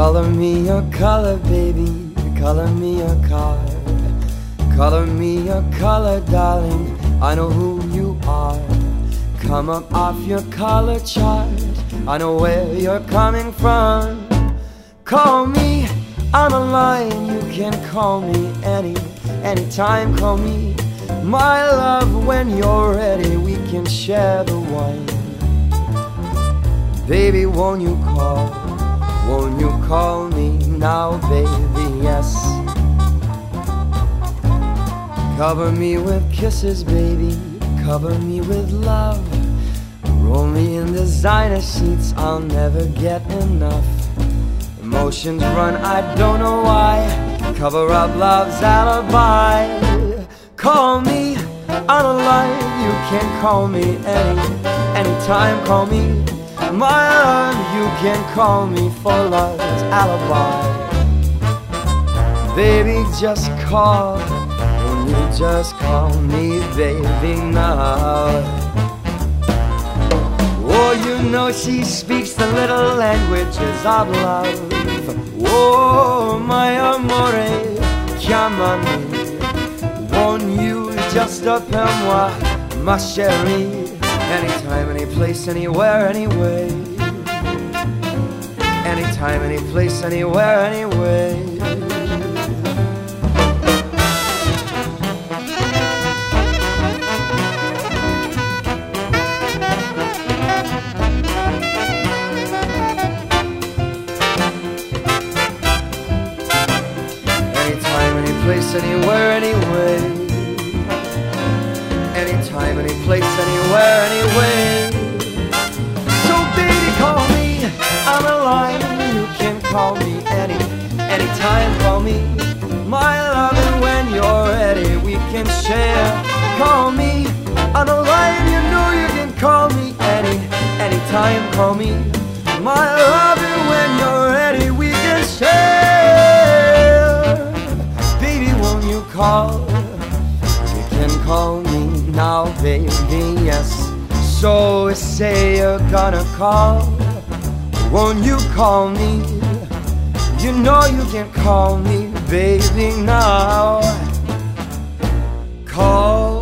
Color me your color, baby, color me your card. Color me your color, darling, I know who you are. Come up off your color chart, I know where you're coming from. Call me on a line, you can call me anytime, call me my love. When you're ready, we can share the wine. Baby, won't you call me now, baby, yes. Cover me with kisses, baby, cover me with love. Roll me in designer sheets, I'll never get enough. Emotions run, I don't know why. Cover up love's alibi. Call me on a line, you can call me anytime, call me my love. You can call me for love's alibi. Baby, just call, won't you just call me, baby, now. Oh, you know she speaks the little languages of love. Oh, my amore, chiamami. Won't you just appelle moi, ma chérie? Anytime, any place, anywhere, anyway. Anytime, any place, anywhere, anyway. Anytime, any place, anywhere, anyway. Anytime, any place, anywhere, anyway. So baby, call me on the line. You can call me anytime, call me my love. And when you're ready, we can share. Call me on the line. You know you can call me anytime, call me my love. And when you're ready, we can share. Baby, won't you call? You can call me now, baby, yes. So say you're gonna call, won't you call me? You know you can call me, baby, now. Call